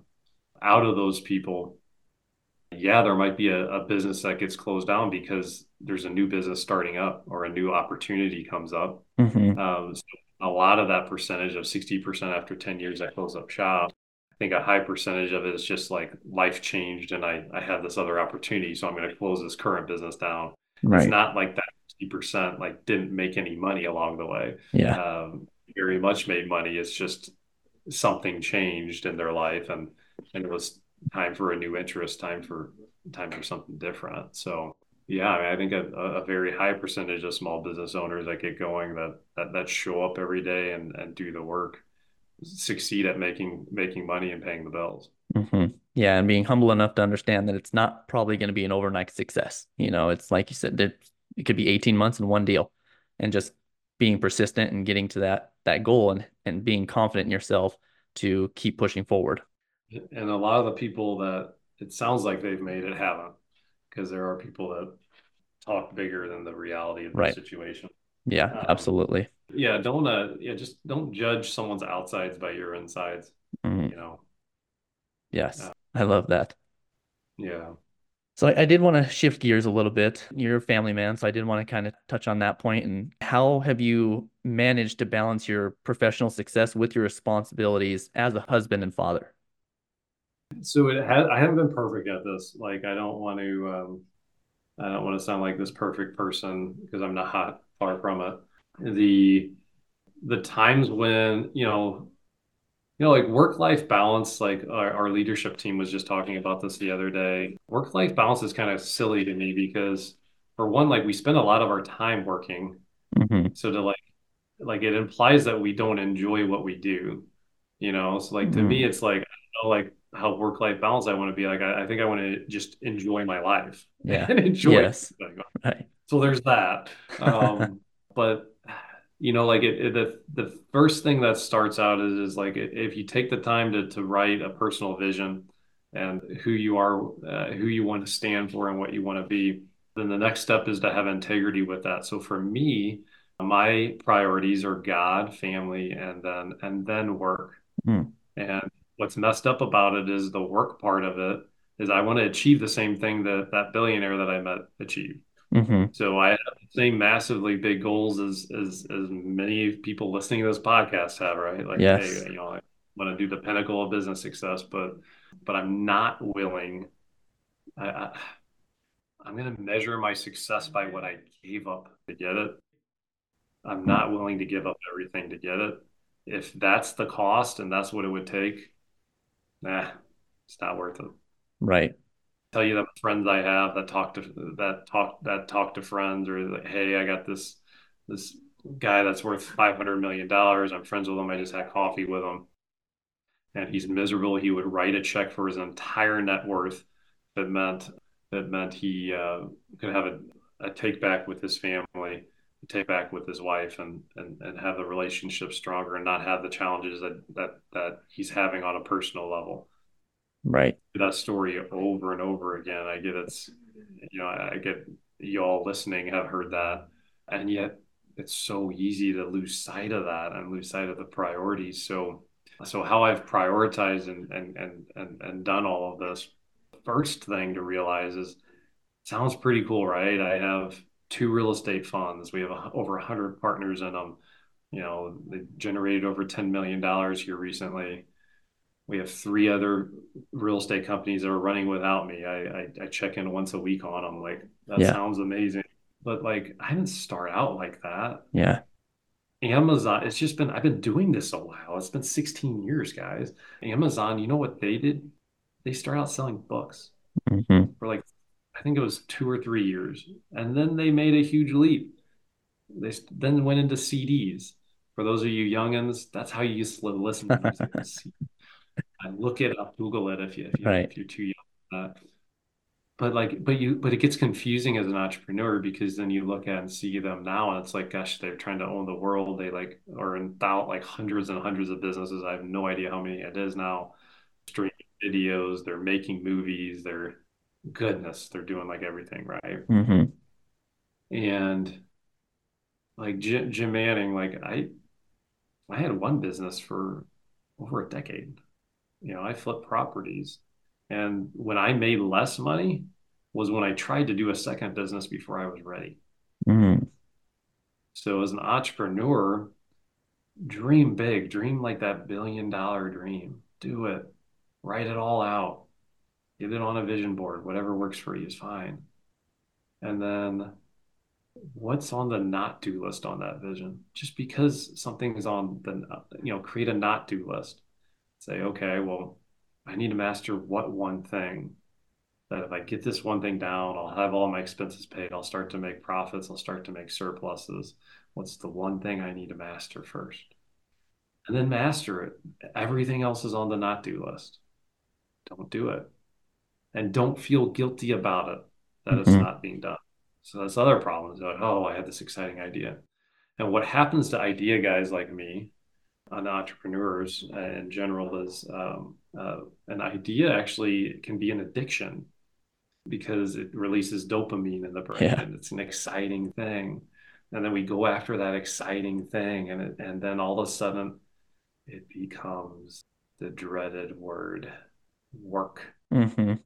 Speaker 3: out of those people, yeah, there might be a business that gets closed down because there's a new business starting up or a new opportunity comes up.
Speaker 2: Hmm.
Speaker 3: So a lot of that percentage of 60% after 10 years I close up shop, I think a high percentage of it is just like life changed and I have this other opportunity. So I'm going to close this current business down. It's
Speaker 2: Right.
Speaker 3: not like that 60% like didn't make any money along the way.
Speaker 2: Yeah.
Speaker 3: Very much made money. It's just something changed in their life and it was time for a new interest, time for something different. So yeah, I mean, I think a very high percentage of small business owners that get going that show up every day and do the work succeed at making money and paying the bills.
Speaker 2: Hmm. Yeah, and being humble enough to understand that it's not probably going to be an overnight success. It's like you said, that it could be 18 months in one deal, and just being persistent and getting to that goal and being confident in yourself to keep pushing forward.
Speaker 3: And a lot of the people that it sounds like they've made it haven't, because there are people that talk bigger than the reality of their
Speaker 2: Right.
Speaker 3: situation.
Speaker 2: Yeah,
Speaker 3: Um,
Speaker 2: absolutely.
Speaker 3: just don't judge someone's outsides by your insides,
Speaker 2: Mhm.
Speaker 3: you know.
Speaker 2: Yes,
Speaker 3: Uh,
Speaker 2: I love that.
Speaker 3: yeah.
Speaker 2: So I did want to shift gears a little bit. You're a family man, so I did want to kind of touch on that point. And how have you managed to balance your professional success with your responsibilities as a husband and father?
Speaker 3: So I haven't been perfect at this. Like I don't want to sound like this perfect person because I'm not, far from it. The the times when, like work-life balance, like our leadership team was just talking about this the other day. Work-life balance is kind of silly to me because for one, like we spend a lot of our time working.
Speaker 2: Hmm.
Speaker 3: So to like it implies that we don't enjoy what we do, So like to me,
Speaker 2: Hmm.
Speaker 3: it's like, I don't know, like how work-life balance I want to be. Like I think I want to just enjoy my life
Speaker 2: Yeah.
Speaker 3: and enjoy
Speaker 2: Yes.
Speaker 3: everything.
Speaker 2: Right.
Speaker 3: So there's that. But like the first thing that starts out is like if you take the time to write a personal vision and who you are, who you want to stand for, and what you want to be, then the next step is to have integrity with that. So for me, my priorities are God, family, and then work.
Speaker 2: Mm.
Speaker 3: And what's messed up about it is the work part of it is I want to achieve the same thing that that billionaire that I met achieved.
Speaker 2: Hmm.
Speaker 3: So I have the same massively big goals as many people listening to this podcast have, right? Like, hey,
Speaker 2: Yes.
Speaker 3: I want to do the pinnacle of business success, but I'm not willing. I I'm going to measure my success by what I gave up to get it. I'm
Speaker 2: Mm.
Speaker 3: not willing to give up everything to get it. If that's the cost and that's what it would take, nah, it's not worth it.
Speaker 2: Right.
Speaker 3: Tell you that friends I have that talk to friends or like, hey, I got this guy that's worth $500 million. I'm friends with him. I just had coffee with him, and he's miserable. He would write a check for his entire net worth. That meant he could have a take back with his family, a take back with his wife, and have the relationship stronger and not have the challenges that he's having on a personal level.
Speaker 2: Right.
Speaker 3: That story over and over again. I get y'all listening have heard that, and yet it's so easy to lose sight of that and lose sight of the priorities. So how I've prioritized and done all of this. First thing to realize is sounds pretty cool, right? I have two real estate funds. We have over 100 partners in them. They generated over $10 million here recently. We have 3 other real estate companies that are running without me. I check in once a week on them. Like, that
Speaker 2: Yeah.
Speaker 3: sounds amazing. But like, I didn't start out like that.
Speaker 2: Yeah.
Speaker 3: Amazon, I've been doing this a while. It's been 16 years, guys. Amazon, you know what they did? They started out selling books
Speaker 2: Hmm.
Speaker 3: for like, I think it was 2 or 3 years. And then they made a huge leap. They then went into CDs. For those of you youngins, that's how you used to listen to music. I look it up, Google it
Speaker 2: Right.
Speaker 3: if you're too young for that. But it gets confusing as an entrepreneur, because then you look at and see them now and it's like, gosh, they're trying to own the world. They like are in like hundreds and hundreds of businesses. I have no idea how many it is now. Streaming videos, they're making movies, they're doing like everything, right?
Speaker 2: Hmm.
Speaker 3: And like Jim Manning, like I had one business for over a decade. I flipped properties. And when I made less money was when I tried to do a second business before I was ready.
Speaker 2: Hmm.
Speaker 3: So as an entrepreneur, dream big, dream like that $1 billion dream. Do it. Write it all out. Get it on a vision board. Whatever works for you is fine. And then what's on the not do list on that vision? Just because something is on create a not do list. Say, okay, well, I need to master what one thing, that if I get this one thing down, I'll have all my expenses paid. I'll start to make profits. I'll start to make surpluses. What's the one thing I need to master first? And then master it. Everything else is on the not do list. Don't do it. And don't feel guilty about it that it's
Speaker 2: Hmm.
Speaker 3: not being done. So that's other problems. Like, oh, I had this exciting idea. And what happens to idea guys like me, and entrepreneurs in general, is an idea actually can be an addiction, because it releases dopamine in the brain
Speaker 2: Yeah.
Speaker 3: and it's an exciting thing. And then we go after that exciting thing, and then all of a sudden it becomes the dreaded word, work.
Speaker 2: Hmm.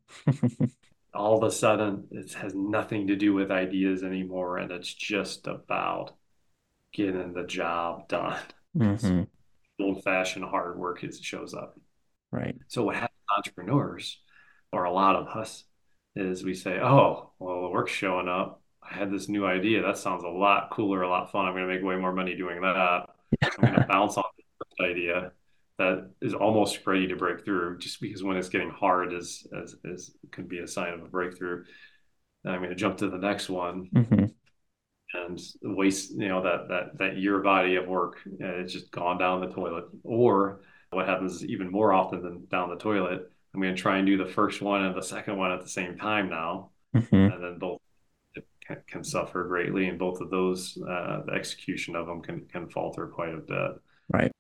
Speaker 3: All of a sudden it has nothing to do with ideas anymore, and it's just about getting the job done. It's
Speaker 2: Hmm.
Speaker 3: old fashioned hard work as it shows up.
Speaker 2: Right.
Speaker 3: So what happens to entrepreneurs, or a lot of us, is we say, "Oh, well, the work's showing up. I had this new idea. That sounds a lot cooler, a lot fun. I'm going to make way more money doing that. I'm going to bounce on this idea that is almost ready to break through, just because when it's getting hard is can be a sign of a breakthrough. And I'm going to jump to the next one
Speaker 2: Hmm.
Speaker 3: and waste, that year body of work. It's just gone down the toilet. Or what happens even more often than down the toilet, I'm going to try and do the first one and the second one at the same time now,
Speaker 2: Hmm.
Speaker 3: and then both can suffer greatly, and both of those, the execution of them can falter quite a bit.
Speaker 2: Right.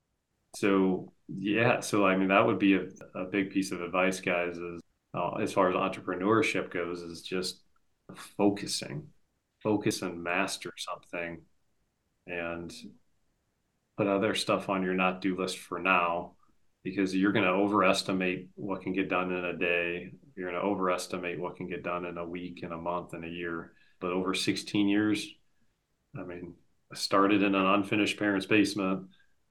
Speaker 3: So yeah, so I mean that would be a big piece of advice, guys, is as far as entrepreneurship goes, is just focusing, focus and master something, and put other stuff on your not do list for now, because you're going to overestimate what can get done in a day. You're going to overestimate what can get done in a week, in a month, in a year. But over 16 years, I mean, I started in an unfinished parent's basement,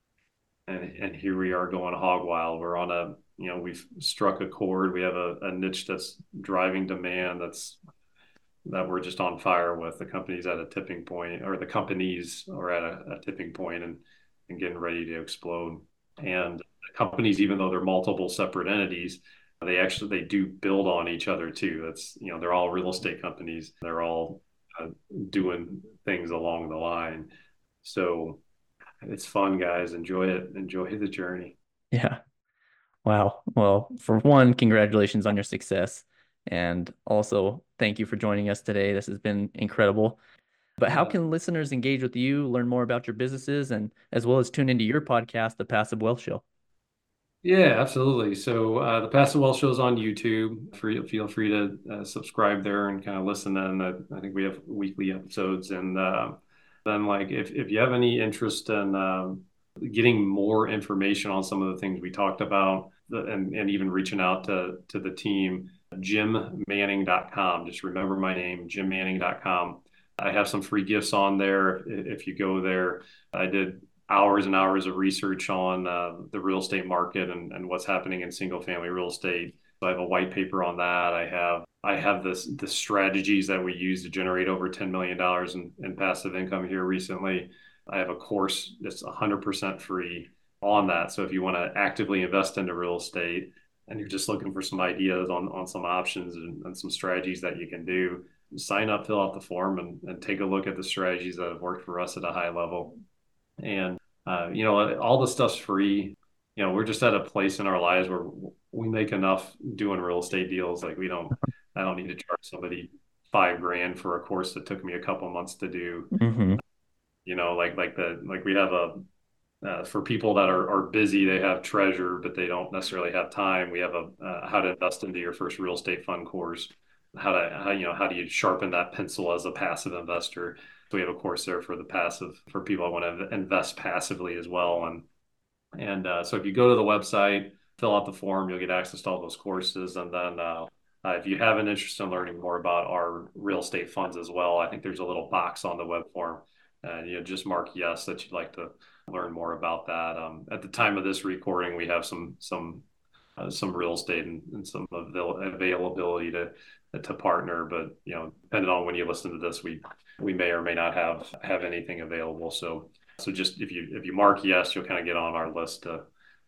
Speaker 3: and here we are going hog wild. We're on we've struck a chord. We have a niche that's driving demand, that we're just on fire with. The company's at a tipping point, or the companies are at a tipping point, and getting ready to explode. And the companies, even though they're multiple separate entities, they do build on each other too. That's, they're all real estate companies. They're all doing things along the line. So it's fun, guys. Enjoy it. Enjoy the journey.
Speaker 2: Yeah. Wow. Well, for one, congratulations on your success. And also, thank you for joining us today. This has been incredible. But how
Speaker 3: Yeah.
Speaker 2: can listeners engage with you, learn more about your businesses, and as well as tune into your podcast, The Passive Wealth Show?
Speaker 3: Yeah, absolutely. So the Passive Wealth Show is on YouTube. Feel free to subscribe there and kind of listen in. I think we have weekly episodes, and then like if you have any interest in getting more information on some of the things we talked about, and even reaching out to the team, jimmanning.com. Just remember my name, jimmanning.com. I have some free gifts on there if you go there. I did hours and hours of research on the real estate market and what's happening in single family real estate. So I have a white paper on that. I have the strategies that we use to generate over $10 million in passive income here recently. I have a course that's 100% free on that. So if you want to actively invest into real estate and you're just looking for some ideas on some options and some strategies that you can do, sign up, fill out the form, and take a look at the strategies that have worked for us at a high level. And, all the stuff's free. We're just at a place in our lives where we make enough doing real estate deals. Like I don't need to charge somebody $5,000 for a course that took me a couple months to do.
Speaker 2: Mm-hmm.
Speaker 3: We have for people that are busy, they have treasure, but they don't necessarily have time. We have a how to invest into your first real estate fund course. How do you sharpen that pencil as a passive investor? So we have a course there for for people that want to invest passively as well. So if you go to the website, fill out the form, you'll get access to all those courses. And then if you have an interest in learning more about our real estate funds as well, I think there's a little box on the web form, and just mark yes that you'd like to learn more about that. At the time of this recording, we have some real estate and some availability to partner, but depending on when you listen to this, we may or may not have anything available. So just if you mark yes, you'll kind of get on our list to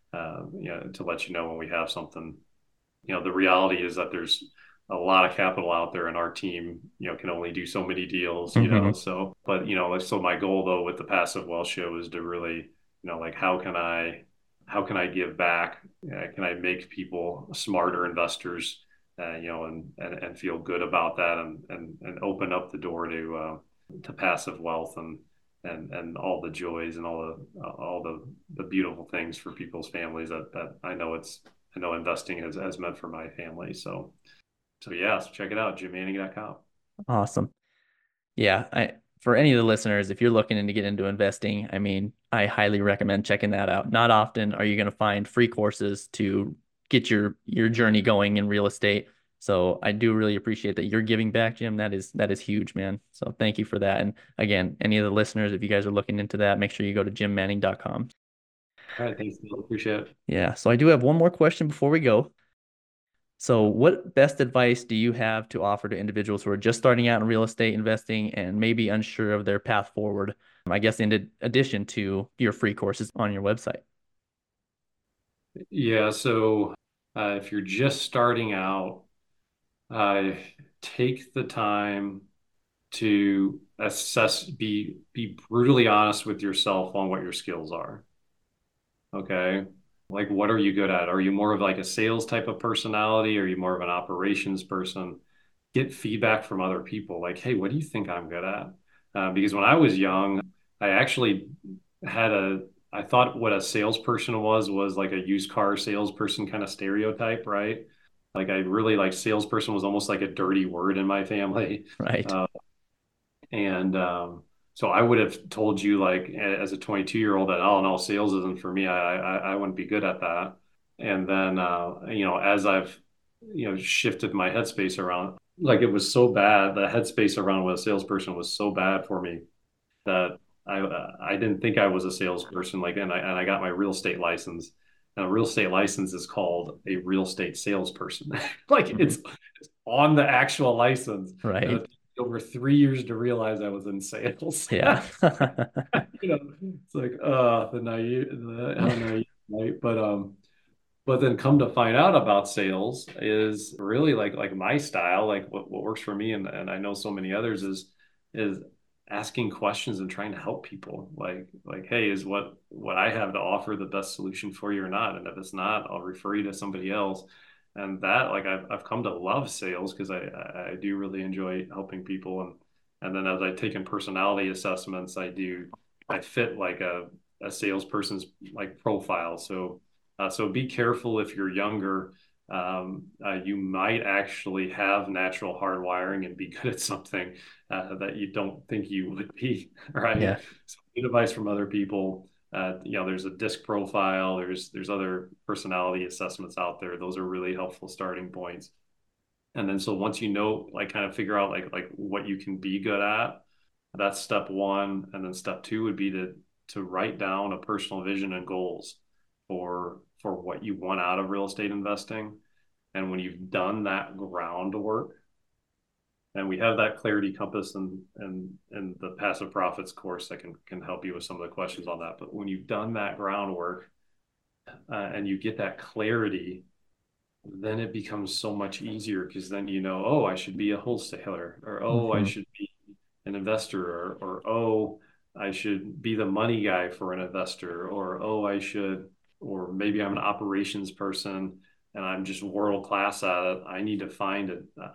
Speaker 3: let you know when we have something. The reality is that there's a lot of capital out there, and our team can only do so many deals.
Speaker 2: Mm-hmm.
Speaker 3: So my goal though with the Passive Wealth Show is to really how can I give back? Can I make people smarter investors? And feel good about that, and open up the door to passive wealth and all the joys and all the beautiful things for people's families that I know investing has meant for my family. So check it out, jimmanning.com.
Speaker 2: Awesome. Yeah. For any of the listeners, if you're looking to get into investing, I mean, I highly recommend checking that out. Not often are you going to find free courses to get your journey going in real estate. So I do really appreciate that you're giving back, Jim. That is huge, man. So thank you for that. And again, any of the listeners, if you guys are looking into that, make sure you go to jimmanning.com.
Speaker 3: All right. Thanks, Neil. Appreciate it.
Speaker 2: Yeah. So I do have one more question before we go. So what best advice do you have to offer to individuals who are just starting out in real estate investing and maybe unsure of their path forward? I guess in addition to your free courses on your website.
Speaker 3: Yeah. So if you're just starting out, take the time to assess, be brutally honest with yourself on what your skills are. Okay. Like, what are you good at? Are you more of like a sales type of personality? Are you more of an operations person? Get feedback from other people. Like, hey, what do you think I'm good at? Because when I was young, I actually I thought what a salesperson was like a used car salesperson kind of stereotype, right? Like I really like salesperson was almost like a dirty word in my family.
Speaker 2: Right.
Speaker 3: So I would have told you like as a 22-year-old that, oh no, sales isn't for me. I wouldn't be good at that. And then, as I've, shifted my headspace around, like it was so bad, the headspace around what a salesperson was so bad for me that I didn't think I was a salesperson. Like, and I got my real estate license. And a real estate license is called a real estate salesperson. Like it's on the actual license.
Speaker 2: Right.
Speaker 3: It took over 3 years to realize I was in sales.
Speaker 2: Yeah.
Speaker 3: It's like, how naive, right? But then come to find out about sales is really like my style, like what works for me. And I know so many others is asking questions and trying to help people like, hey, is what I have to offer the best solution for you or not? And if it's not, I'll refer you to somebody else. And that, like, I've come to love sales because I do really enjoy helping people. And then as I've taken personality assessments, I fit like a salesperson's like profile. So be careful if you're younger. You might actually have natural hardwiring and be good at something that you don't think you would be, right?
Speaker 2: Yeah.
Speaker 3: So good advice from other people. There's a disc profile. There's other personality assessments out there. Those are really helpful starting points. And then so once like kind of figure out like what you can be good at, that's step one. And then step two would be to write down a personal vision and goals for what you want out of real estate investing. And when you've done that groundwork, and we have that clarity compass and the passive profits course that can help you with some of the questions on that. But when you've done that groundwork and you get that clarity, then it becomes so much easier, because then you know, oh, I should be a wholesaler, or oh, I should be an investor, or oh, I should be the money guy for an investor, or oh, or maybe I'm an operations person and I'm just world class at it. I need to find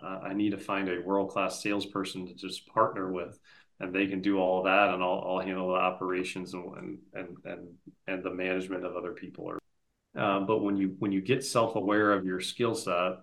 Speaker 3: a world class salesperson to just partner with, and they can do all of that, and I'll handle the operations and the management of other people. But when you get self-aware of your skill set,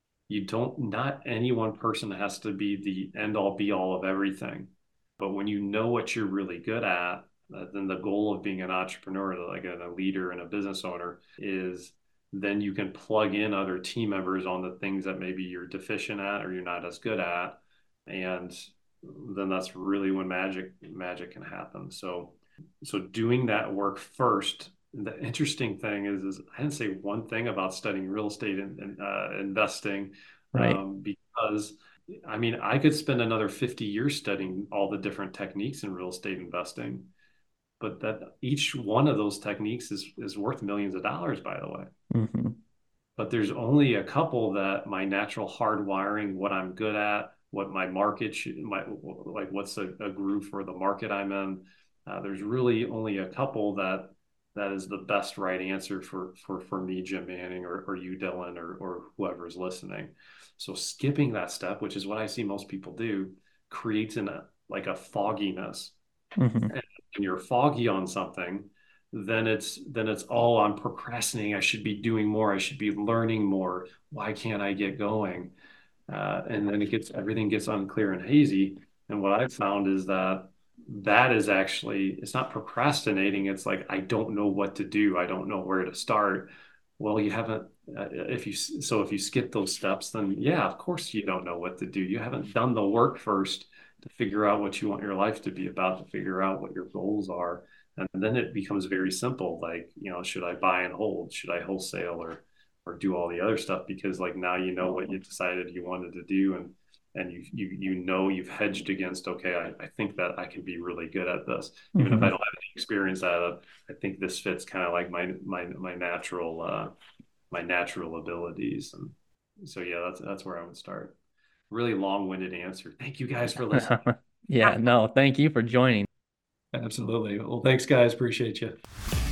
Speaker 3: not any one person has to be the end all be all of everything. But when you know what you're really good at, then the goal of being an entrepreneur, like a leader and a business owner, is then you can plug in other team members on the things that maybe you're deficient at or you're not as good at. And then that's really when magic can happen. So doing that work first. The interesting thing is I didn't say one thing about studying real estate and investing,
Speaker 2: right?
Speaker 3: Because I mean, I could spend another 50 years studying all the different techniques in real estate investing, but that each one of those techniques is worth millions of dollars, by the way.
Speaker 2: Mm-hmm.
Speaker 3: But there's only a couple that my natural hardwiring, what I'm good at, what my market like what's a groove for the market I'm in. There's really only a couple that is the best right answer for me, Jim Manning, or you, Dylan, or whoever's listening. So skipping that step, which is what I see most people do, creates a fogginess.
Speaker 2: Mm-hmm.
Speaker 3: And when you're foggy on something, then it's all I'm procrastinating. I should be doing more. I should be learning more. Why can't I get going? And then everything gets unclear and hazy. And what I've found is that is actually, it's not procrastinating. It's like, I don't know what to do. I don't know where to start. Well, you haven't, if you skip those steps, then yeah, of course you don't know what to do. You haven't done the work first to figure out what you want your life to be about, to figure out what your goals are. And then it becomes very simple. Like, should I buy and hold? Should I wholesale or do all the other stuff? Because like now you know what you decided you wanted to do, and you've hedged against, okay, I think that I can be really good at this. Even if I don't have any experience at it, I think this fits kind of like my natural abilities. And so yeah, that's where I would start. Really long-winded answer. Thank you guys for listening.
Speaker 2: Yeah, no, thank you for joining.
Speaker 3: Absolutely. Well, thanks guys. Appreciate you.